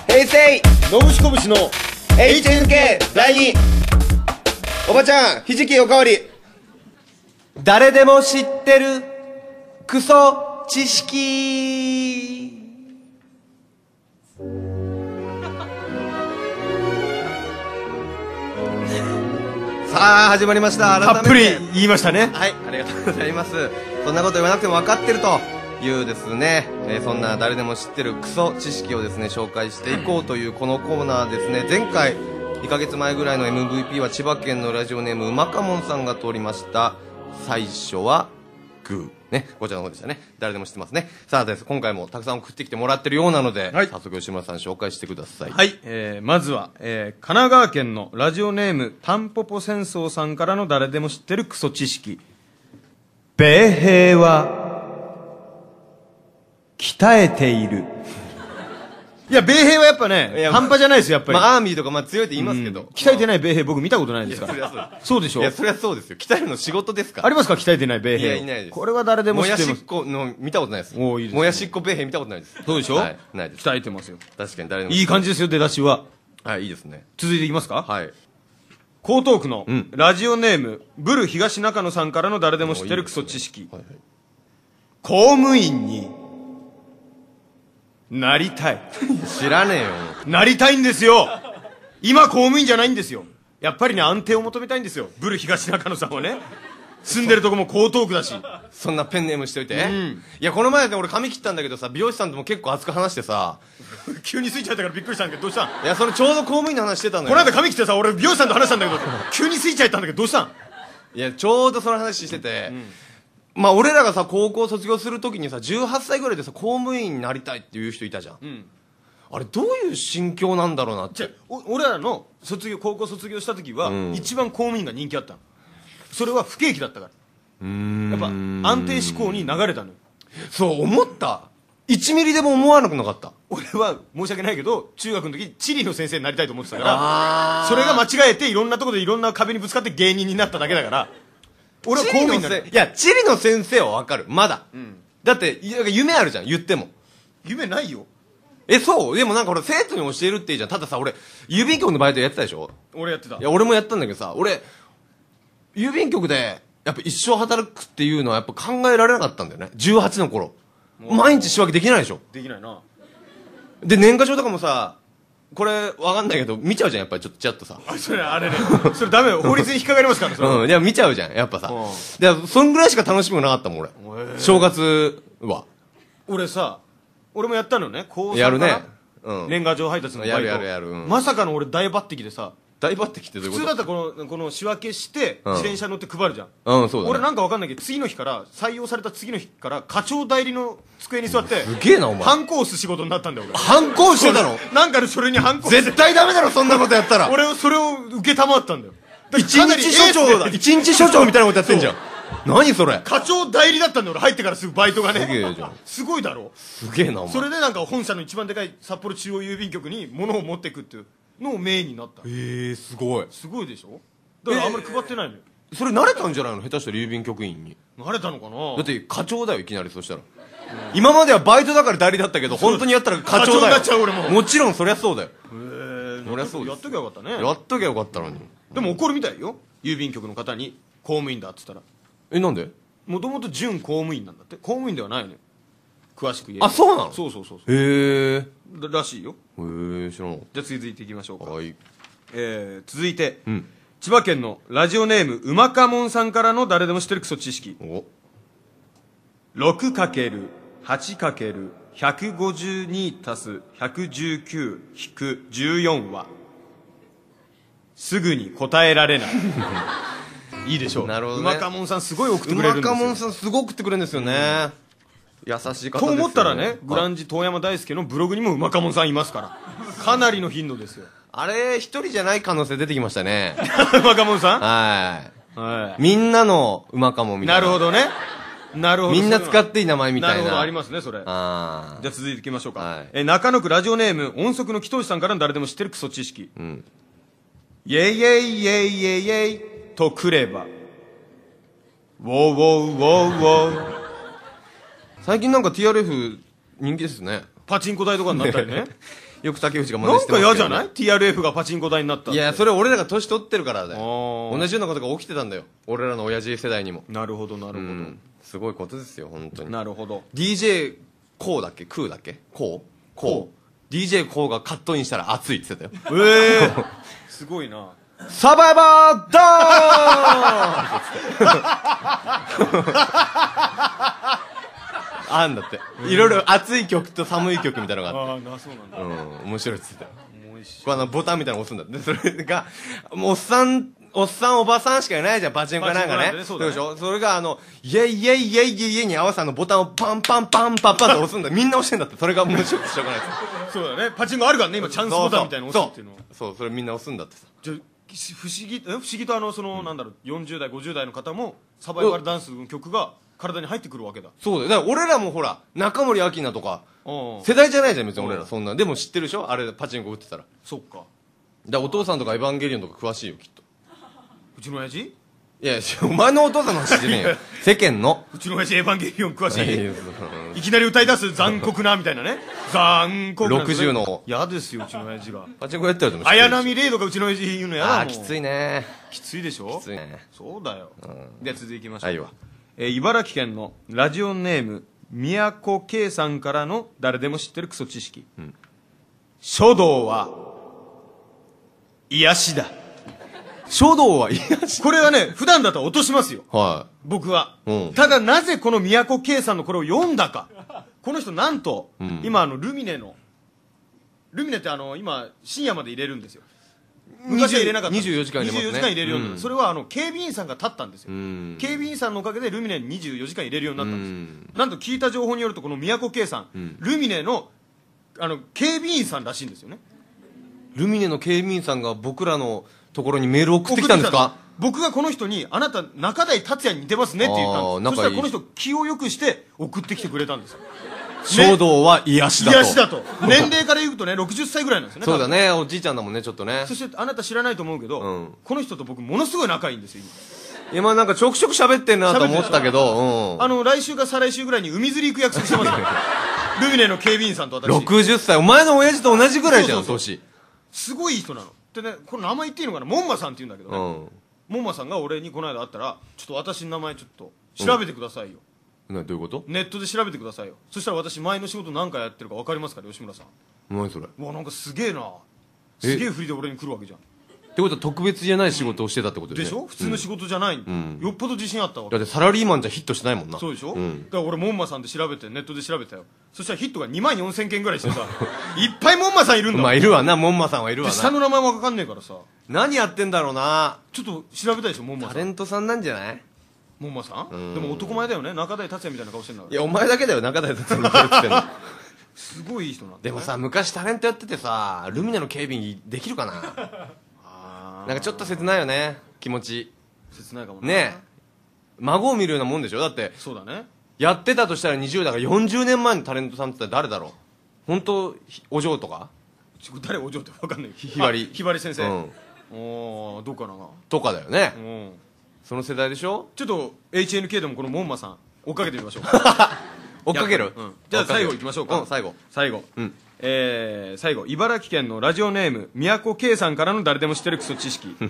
平成のぶしこぶしの HNK 第2。おばちゃん、ひじきおかわり。 誰でも知ってるクソ知識。さあ始まりました。 たっぷり言いましたね。 はい、ありがとうございます。そんなこと言わなくても分かってるというですね、そんな誰でも知ってるクソ知識をですね紹介していこうというこのコーナーですね。前回2ヶ月前ぐらいの MVP は千葉県のラジオネームうまかもんさんが通りました。最初はグーね、こちらの方でしたね。誰でも知ってますね。さあです、今回もたくさん送ってきてもらってるようなので、 はい、 早速吉村さん紹介してください。 はい、まずは、神奈川県のラジオネームタンポポ戦争さんからの誰でも知ってるクソ知識。米兵は鍛えている。いや、米兵はやっぱね、半端じゃないですよ、やっぱり。 まあ、アーミーとか強いって言いますけど。 鍛えてない米兵僕見たことないですから。そうでしょ？ いや、そりゃそうですよ。鍛えるの仕事ですから。 ありますか、鍛えてない米兵。 いや、いないです。 これは誰でも知ってます。 もやしっこの見たことないです。 おー、いいですね。 もやしっこ米兵見たことないです。 そうでしょ？ はい、ないです。 鍛えてますよ。 確かに誰でも。 いい感じですよ、出だしは。 はい、いいですね。 続いていきますか？ はい。 江東区のラジオネーム、ブル東中野さんからの誰でも知ってるクソ知識。 はいはい、 公務員になりたい。 知らねえよ。 なりたいんですよ。今公務員じゃないんですよ。やっぱりね、安定を求めたいんですよ、ブル東中野さんはね。住んでるとこも江東区だし。 そんなペンネームしといて。いや、この前で俺髪切ったんだけどさ、美容師さんとも結構熱く話してさ。 急についちゃったからびっくりしたんだけど、どうしたん？ いや、それちょうど公務員の話してたのよ。 この間髪切ってさ、俺美容師さんと話したんだけど、急についちゃったんだけど、どうしたん？ いや、ちょうどその話してて、まあ俺らがさ、高校卒業するときにさ、18歳ぐらいでさ、公務員になりたいっていう人いたじゃん。あれどういう心境なんだろうなって。 俺らの高校卒業した時は、一番公務員が人気あったの。それは不景気だったから。やっぱ安定志向に流れたのよ。 そう思った。1ミリでも思わなくなかった。 俺は申し訳ないけど、中学の時地理の先生になりたいと思ってたから、それが間違えていろんなところでいろんな壁にぶつかって芸人になっただけだから、俺は公務員になる。 いや、地理の先生はわかる、まだ。だって夢あるじゃん、言っても。 夢ないよ。 そう？でもなんか俺生徒に教えるっていいじゃん。たださ、俺郵便局のバイトやってたでしょ。 俺やってた。 いや、俺もやったんだけどさ、俺郵便局でやっぱ一生働くっていうのはやっぱ考えられなかったんだよね、18の頃。毎日仕分けできないでしょ。 できないな。 で、年賀状とかもさ、これわかんないけど見ちゃうじゃん、やっぱりちょっとちゃっとさ。 あれねそれダメよ、法律に引っかかりますから。 いや、見ちゃうじゃん、やっぱさ。で、そんぐらいしか楽しみがなかったもん、俺。正月は。 俺もやったのね、高3 やるね。 年賀状配達のバイト。 やる。 まさかの俺大抜擢でさ。 大抜擢ってどういうこと？ 普通だったらこの仕分けして自転車乗って配るじゃん。 そうだね。 俺なんかわかんないけど、次の日から採用された次の日から課長代理の机に座ってすげえなお前。 ハンコ押す仕事になったんだよ俺。 ハンコしてたの？ なんかでそれにハンコ絶対ダメだろ、そんなことやったら。 俺それを受けたまったんだよ。 一日所長だ。一日所長みたいなことやってんじゃん。何それ。 課長代理だったんだよ俺、入ってからすぐバイトがね。 すげえじゃん。 すごいだろ。 すげえなお前。 それでなんか本社の一番でかい札幌中央郵便局に物を持っていくっていうのをメインになった。 すごい。 すごいでしょ。だからあんまり配ってないのよ。 それ慣れたんじゃないの、下手したら郵便局員に。 慣れたのかな。 だって課長だよ、いきなり。そしたら今まではバイトだから代理だったけど、本当にやったら課長だよ。 課長になっちゃう俺も。 もちろんそりゃそうだよ。 そりゃそうです。やっときゃよかったね。 やっときゃよかったのに。 でも怒るみたいよ、郵便局の方に公務員だっつったら。 なんで？ もともと準公務員なんだって。公務員ではないのよ、詳しく言えば。 そうなの？ そうへえらしいよ。 知らん。 じゃあ続いていきましょうか。 はい。 続いて、千葉県のラジオネームうまかもんさんからの誰でも知ってるクソ知識。6×8×152+119-14はすぐに答えられない。いいでしょう。 なるほどね。 うまかもんさんすごい送ってくれるんですよ。 うまかもんさんすごい送ってくれるんですよね。優しい方ですよね。 と思ったらね、グランジ遠山大輔のブログにもうまかもんさんいますから、かなりの頻度ですよ。 あれ一人じゃない可能性出てきましたね。 うまかもんさん。 はい。みんなのうまかもんみたいな。 なるほどね。なるほど。 みんな使っていい名前みたいな。 なるほど、ありますねそれ。じゃあ続いていきましょうか。中野区ラジオネーム音速の木頭さんからの誰でも知ってるクソ知識。イェイイェイイェイイェイイェイとくればウォーウォーウォーウォー。 最近なんか TRF 人気ですね。 パチンコ台とかになったりね。 よく竹内が真なん似してますけど、ね、 か嫌じゃない ?TRF がパチンコ台になったって。 いや、それ俺らが年取ってるからだよ。 あー同じようなことが起きてたんだよ。俺らの親父世代にも。 なるほどなるほど、 うん。すごいことですよ、本当に。 なるほど。 DJ コーだっけクーだっけコー DJ コーがカットインしたら熱いって言ってたよ。 すごいな。 サバイバーダーンあんだって。いろいろ熱い曲と寒い曲みたいなのがあって。 ああ、そうなんだ。 うん、面白いっつってたよ。 もう一緒。 これボタンみたいなの押すんだって。それが、もうおっさん、おばさんしかいないじゃん、パチンコかなんかね。 パチンコなんてねそうだねでしょそれがイェイイェイイェイイェイに合わせボタンをパンパンパンパンパンって押すんだ。みんな押してんだって。それが面白くてしょうがないです。 そうだね。パチンコあるからね、今チャンスボタンみたいなの押すっていうのは。 そう、それみんな押すんだってさ。 じゃあ不思議となんだろう、40代、50代の方も、サバイバルダンスの曲が体に入ってくるわけだ。 そうだよ。だから俺らもほら、中森明菜とか、 うん。 世代じゃないじゃん、別に俺ら。そんな。でも知ってるでしょあれ、パチンコ打ってたら。 そっか。 だからお父さんとかエヴァンゲリオンとか詳しいよ、きっと。 うちの親父いや、お前のお父さんの話じゃねえよ。世間の。 うちの親父エヴァンゲリオン詳しい。 いやいやいきなり歌い出す残酷なみたいなね。残酷な。 60の嫌ですよ、うちの親父が。 パチンコやってるとも知ってる綾波レイとかうちの親父言うの嫌だもん。 ああ、きついね。 きついでしょ。 きついね。 そうだよ。では続いていきましょう。 はいわ。 茨城県のラジオネーム宮古圭さんからの誰でも知ってるクソ知識、書道は癒しだ。 書道は癒し。 これはね、普段だと落としますよ、 は僕は、 うんただなぜこの宮古圭さんのこれを読んだか。この人なんと、 ん今ルミネって今深夜まで入れるんですよ。昔は入れなかったんです。 24時間入れますね 24時間入れるようになった、 うんそれは警備員さんが立ったんですよ。 ん警備員さんのおかげでルミネに24時間入れるようになったんです、 うんなんと聞いた情報によるとこの宮古圭さん、ルミネの警備員さんらしいんですよね。 い。ルミネの警備員さんが僕らのところにメールを送ってきたんですか？ 僕がこの人にあなた中台達也に似てますねって言ったんです。そしたらこの人気を良くして送ってきてくれたんですよ。 書道は癒しだと。 癒しだと。年齢から言うとね60歳ぐらいなんですよね。 そうだね、おじいちゃんだもんね、ちょっとね。 そしてあなた知らないと思うけど、 うんこの人と僕ものすごい仲いいんですよ今。 今なんかちょくちょく喋ってんなと思ったけど、 来週か再来週ぐらいに海釣り行く約束してますからルミネの警備員さんと私。 60歳。お前の親父と同じぐらいじゃん、 そう年。 すごいいい人なのでね。これ名前言っていいのかな、門馬さんって言うんだけどね、 うん。 門馬さんが俺にこの間会ったら、ちょっと私の名前ちょっと調べてくださいよ、 どういうこと？ ネットで調べてくださいよ。そしたら私前の仕事何回やってるか分かりますから吉村さん。 何それ？っうわなんかすげえな、すげえ振りで俺に来るわけじゃん。 てことは特別じゃない仕事をしてたってことでしょ、普通の仕事じゃない、 んよっぽど自信あったわけ。 だってサラリーマンじゃヒットしないもんな。 そうでしょ、 んだから俺門馬さんで調べてネットで調べたよ。そしたらヒットが2万4000件ぐらいしてさいっぱい門馬さんいるんだ、 まあいるわな、門馬さんはいるわで下な。 の名前も分かんねえからさ、 何やってんだろうな。 ちょっと調べたいでしょ門馬タさん。 レントさんなんじゃない？ 門馬さん、 んでも男前だよね、中台達也みたいな顔してるんだから。 いや、お前だけだよ、中台さんに似てるって言ってんの。 すごいいい人なんだ、ね、 でもさ、昔タレントやっててさ、ルミネの警備員できるかな？ あなんかちょっと切ないよね、気持ち。 切ないかもなねえ。孫を見るようなもんでしょ？だって、 そうだね。 やってたとしたら20だから40年前のタレントさんって言ったら誰だろう？本当お嬢とか誰お嬢って分かんない。 ひばりひばり先生、 うん。 おーどうかな。 とかだよね。 うんその世代でしょ？ ちょっと HNK でもこの門馬さん追っかけてみましょう追っかける？ うんじゃあ最後行きましょうか。 うん、最後。 最後、 うん。 最後茨城県のラジオネーム宮古圭さんからの誰でも知ってるクソ知識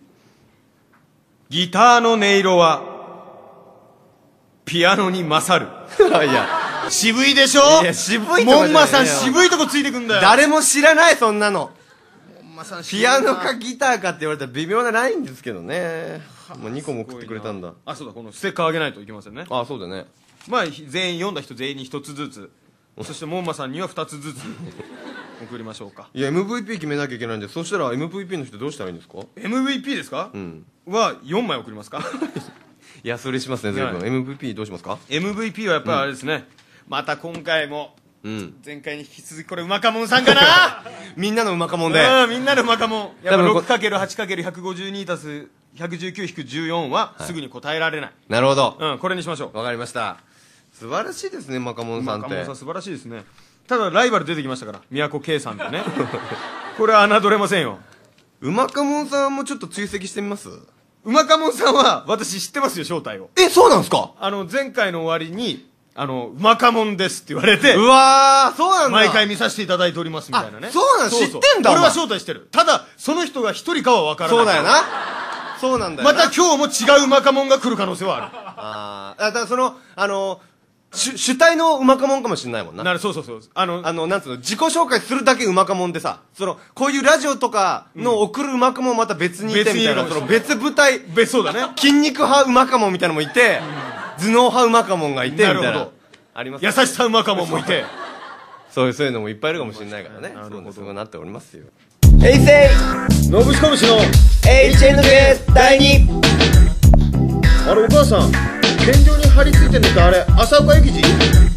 ギターの音色はピアノに勝る。 いや、 渋いでしょ？ いや渋いとかじゃない門馬さん渋いとこついてくんだよ。 誰も知らない、そんなの。 門馬さん渋いなピアノかギターかって言われたら微妙なラインですけどね。もう2個も送ってくれたんだ。 あ、そうだ、このステッカーあげないといけませんね。 あ、そうだね。 まあ全員読んだ人全員に1つずつ、そして門馬さんには2つずつ送りましょうか。 いや、MVP 決めなきゃいけないんで、そしたら MVP の人どうしたらいいんですか？ MVP ですか、 うん。 は4枚送りますかいや、それしますね、随分。 はい MVP どうしますか？ MVP はやっぱりあれですね、また今回もうん。 前回に引き続きこれうまかもんさんかなみんなのうまかもんで。 うん、みんなのうまかもん。やっぱ多分こ 6×8×152 足す119-14はすぐに答えられない、 なるほど。 うん、これにしましょう。 わかりました。素晴らしいですね、マカモンさんってうまかもんさん。素晴らしいですね。ただライバル出てきましたから、宮古圭さんってねこれは侮れませんよ。 うまかもんさんもちょっと追跡してみます？ うまかもんさんは私知ってますよ、正体を。 え、そうなんすか？ 前回の終わりにうまかもんですって言われて、 うわー、そうなんだ。 毎回見させていただいておりますみたいなね。 そうなんだ、知ってんだ。 俺は招待してる。ただ、その人が一人かは分からない。 そうだよな。そうなんだよな。 また今日も違ううまかもんが来る可能性はある。だからその、主体のうまかもんかもしんないもんな。 そうそうそう。 なんつうの、自己紹介するだけうまかもんでさ、こういうラジオとかの送るうまかもんまた別にいてみたいな、別部隊、 そうだね。 筋肉派うまかもんみたいなのもいて、頭脳派うまかもんがいて、みたいな。 なるほど。 あります。 優しさうまかもんもいて。 そういうのもいっぱいいるかもしれないからね。そうなっておりますよ。 平成のぶしこぶしの HNK 第2。あれお母さん、天井に張り付いてんのってあれ浅岡幸二？